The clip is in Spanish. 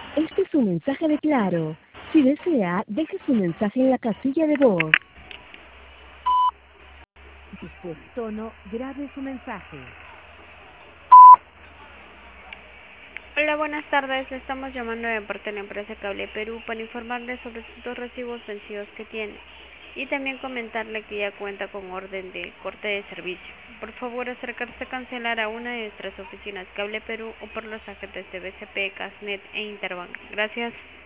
Este es un mensaje de Claro. Si desea, deje su mensaje en la casilla de voz. Después tono, grabe su mensaje. Hola, buenas tardes. Le estamos llamando de parte de la empresa Cable Perú para informarle sobre los recibos vencidos que tiene y también comentarle que ya cuenta con orden de corte de servicio. Por favor, acercarse a cancelar a una de nuestras oficinas Cable Perú o por los agentes de BCP, Casnet e Interbank. Gracias.